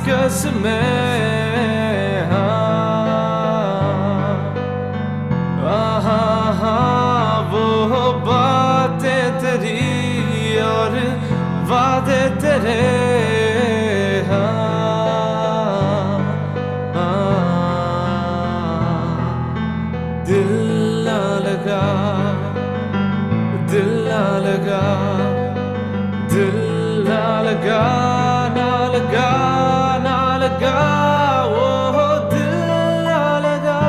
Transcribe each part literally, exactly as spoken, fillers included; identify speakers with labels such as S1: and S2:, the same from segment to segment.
S1: कसमें हाँ हाँ हाँ वो बातें तेरी और वादे तेरे हाँ हाँ दिल ना लगा दिल ना लगा दिल ना लगा ना लगा ना लगा वो दिल ना लगा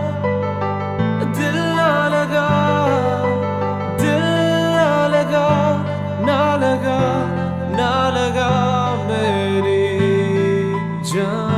S1: दिल ना लगा दिल ना लगा ना लगा ना लगा मेरी जान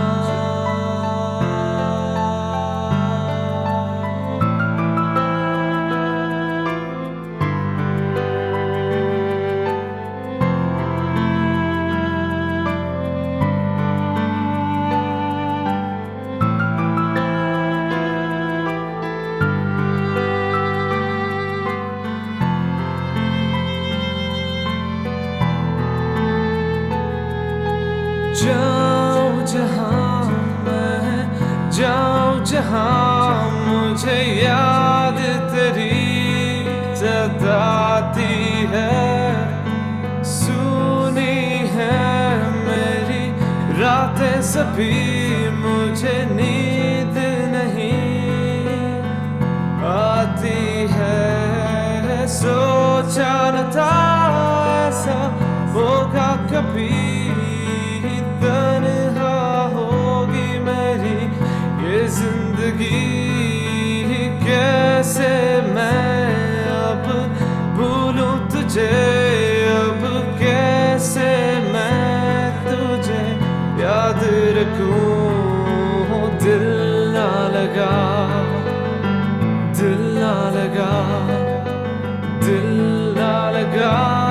S1: जाऊं जहां मैं जाऊं जहां मुझे याद तेरी सताती है सुनी है मेरी रातें सभी मुझे नींद नहीं आती है सोचा न था ऐसा होगा कभी तन्हा होगी मेरी ये जिंदगी कैसे मैं अब भूलूं तुझे अब कैसे मैं तुझे याद रखूं दिल ना लगा दिल ना लगा दिल ना लगा